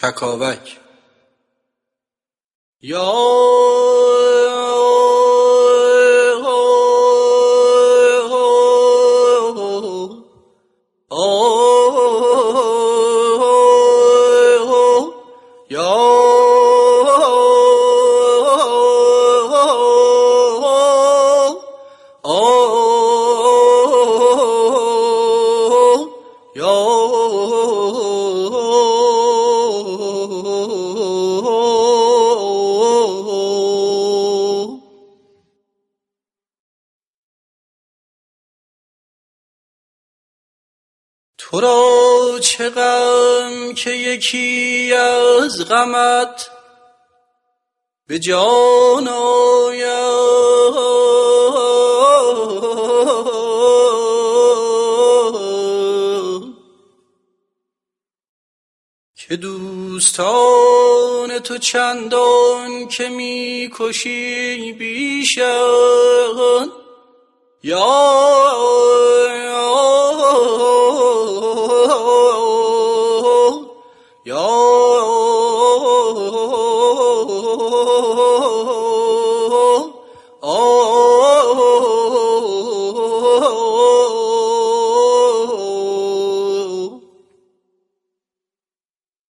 چکاوک. یا تو را چه غم که یکی از غمت به جان آید، که دوستان تو چندان که می کشی بیشند. یا